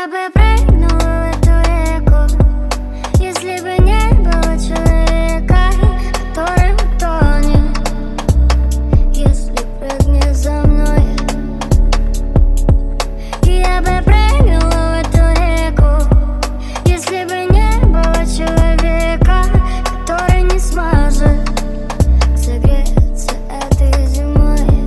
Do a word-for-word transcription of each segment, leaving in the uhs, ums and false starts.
Я бы прыгнула в эту реку, если бы не было человека, который утонет, если прыгнет за мной. Я бы прыгнула в эту реку, если бы не было человека, который не сможет согреться этой зимой.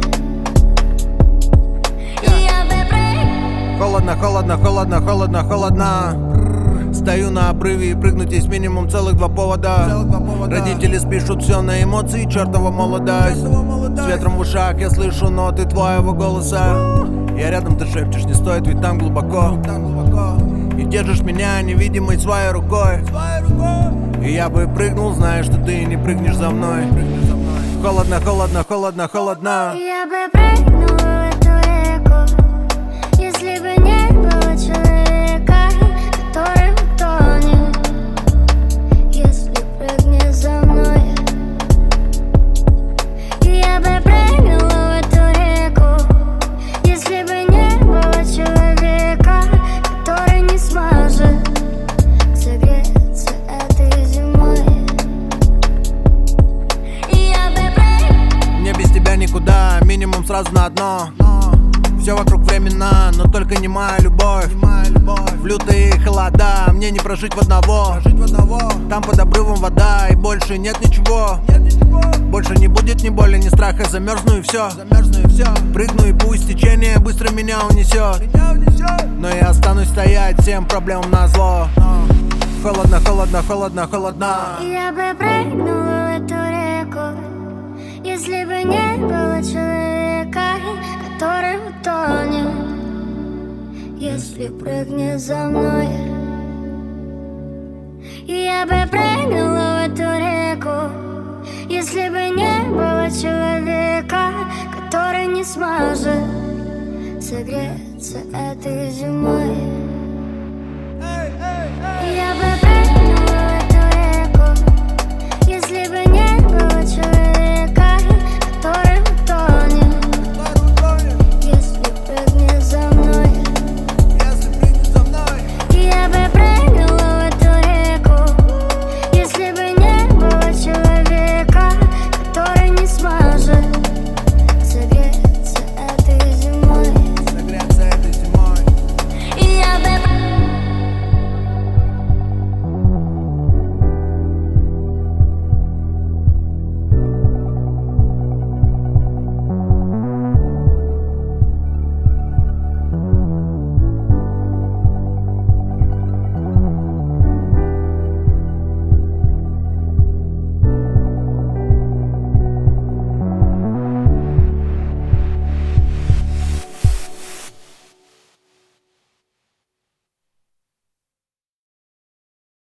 Я бы прыгнула. Холодно, холодно, холодно, холодно, холодно. Стою на обрыве и прыгнуть есть минимум целых два повода. Родители спишут все на эмоции, чертова молодость. С ветром в ушах я слышу ноты твоего голоса. Я рядом, ты шепчешь, не стоит, ведь там глубоко. И держишь меня невидимой своей рукой. И я бы прыгнул, зная, что ты не прыгнешь за мной. Холодно, холодно, холодно, холодно. Я бы прыгнула в эту реку, если бы не было человека, который утонет, если прыгнет за мной. Я бы прыгнула в эту реку, если бы не было человека, который не сможет согреться этой зимой. Я бы прыгнула. Мне без тебя никуда, минимум сразу на одно. Все вокруг временно, но только не моя любовь. В лютые холода мне не прожить в одного. Там под обрывом вода и больше нет ничего. Больше не будет ни боли, ни страха, замерзну и все. Прыгну и пусть течение быстро меня унесет. Но я останусь стоять всем проблемам назло. Холодно, холодно, холодно, холодно. Я бы прыгнула в эту реку, если бы не было человека, который утонет, если прыгнет за мной. Я бы прыгнула в эту реку, если бы не было человека, который не сможет согреться этой зимой.